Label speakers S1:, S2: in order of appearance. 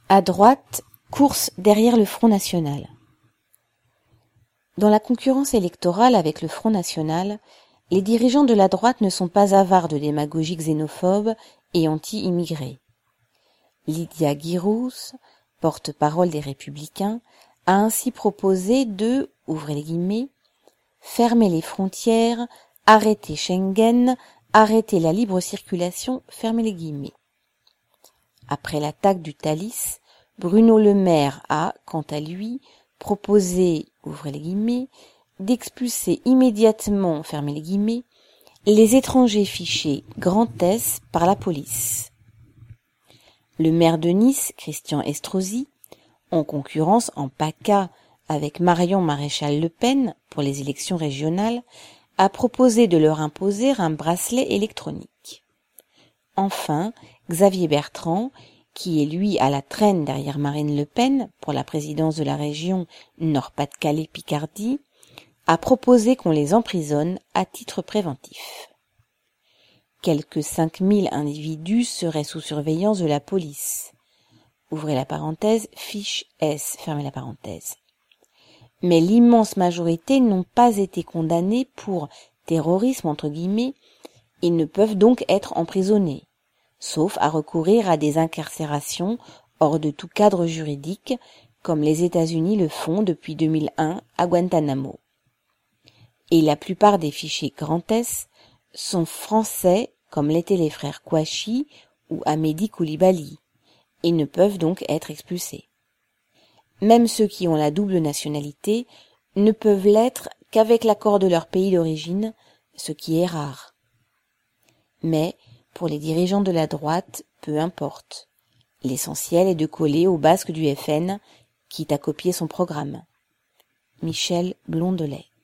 S1: À droite, course derrière le Front national. Dans la concurrence électorale avec le Front national, les dirigeants de la droite ne sont pas avares de démagogie xénophobe et anti-immigrés. Lydia Guirous, porte-parole des Républicains, a ainsi proposé de, ouvrez les guillemets, fermer les frontières, arrêter Schengen, arrêter la libre circulation, fermez les guillemets. Après l'attaque du Thalys, Bruno Le Maire a, quant à lui, proposé, ouvrez les guillemets, d'expulser immédiatement, fermez les guillemets, les étrangers fichés Grand S par la police. Le maire de Nice, Christian Estrosi, en concurrence en PACA avec Marion Maréchal Le Pen pour les élections régionales, a proposé de leur imposer un bracelet électronique. Enfin, Xavier Bertrand, qui est lui à la traîne derrière Marine Le Pen pour la présidence de la région Nord-Pas-de-Calais-Picardie, a proposé qu'on les emprisonne à titre préventif. Quelques 5000 individus seraient sous surveillance de la police. Ouvrez la parenthèse, fiche S, fermez la parenthèse. Mais l'immense majorité n'ont pas été condamnés pour terrorisme entre guillemets et ne peuvent donc être emprisonnés, sauf à recourir à des incarcérations hors de tout cadre juridique, comme les États-Unis le font depuis 2001 à Guantanamo. Et la plupart des fichiers Grand S sont français, comme l'étaient les frères Kouachi ou Amédi Koulibaly, et ne peuvent donc être expulsés. Même ceux qui ont la double nationalité ne peuvent l'être qu'avec l'accord de leur pays d'origine, ce qui est rare. Mais, pour les dirigeants de la droite, peu importe. L'essentiel est de coller au basque du FN, quitte à copier son programme. Michel Blondelet.